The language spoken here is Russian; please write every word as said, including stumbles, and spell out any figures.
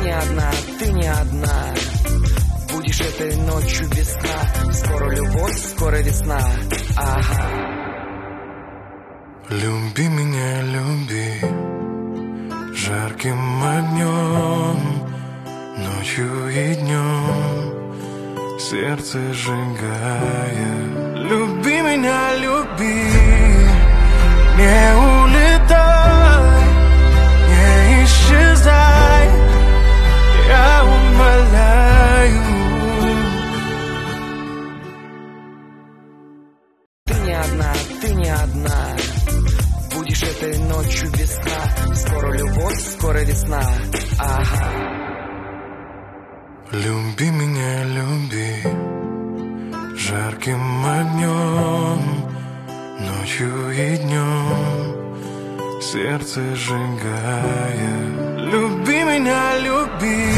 не одна, ты не одна. Будешь этой ночью без сна. Скоро любовь, скоро весна. Ага. Люби меня, люби жарким огнем, ночью и днем, сердце сжигая. Люби меня, люби, не улетай, не исчезай, я умоляю. Ты не одна, ты не одна. Будешь этой ночью без сна. Скоро любовь, скоро весна. Ага. Люби меня, люби жарким огнем, ночью и днем, сердце сжигая. Люби меня, люби,